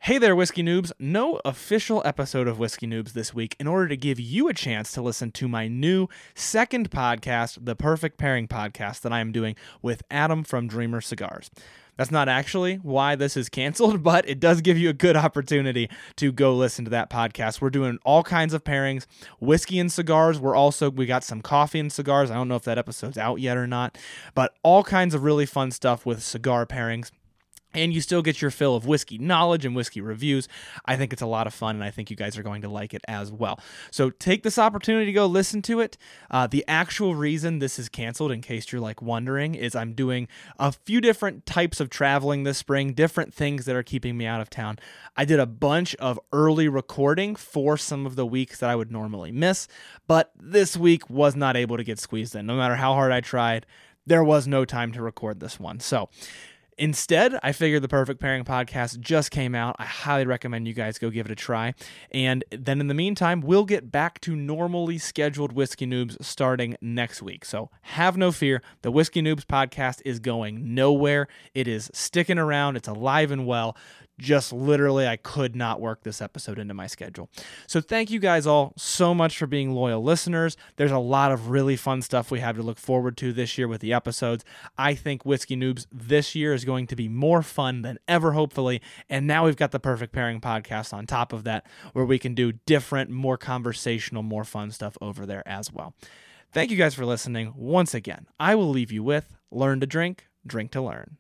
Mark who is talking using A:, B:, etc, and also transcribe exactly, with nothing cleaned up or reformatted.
A: Hey there, Whiskey Noobs. No official episode of Whiskey Noobs this week in order to give you a chance to listen to my new second podcast, the Perfect Pairing Podcast, that I am doing with Adam from Dreamer Cigars. That's not actually why this is canceled, but it does give you a good opportunity to go listen to that podcast. We're doing all kinds of pairings, whiskey and cigars. We're also, we got some coffee and cigars. I don't know if that episode's out yet or not, but all kinds of really fun stuff with cigar pairings. And you still get your fill of whiskey knowledge and whiskey reviews. I think it's a lot of fun, and I think you guys are going to like it as well. So take this opportunity to go listen to it. Uh, the actual reason this is canceled, in case you're like wondering, is I'm doing a few different types of traveling this spring, different things that are keeping me out of town. I did a bunch of early recording for some of the weeks that I would normally miss, but this week was not able to get squeezed in. No matter how hard I tried, there was no time to record this one. So instead, I figured the Perfect Pairing Podcast just came out. I highly recommend you guys go give it a try. And then in the meantime, we'll get back to normally scheduled Whiskey Noobs starting next week. So have no fear. The Whiskey Noobs podcast is going nowhere. It is sticking around. It's alive and well. Just literally, I could not work this episode into my schedule. So thank you guys all so much for being loyal listeners. There's a lot of really fun stuff we have to look forward to this year with the episodes. I think Whiskey Noobs this year is going to be more fun than ever, hopefully. And now we've got the Perfect Pairing Podcast on top of that, where we can do different, more conversational, more fun stuff over there as well. Thank you guys for listening. Once again, I will leave you with learn to drink, drink to learn.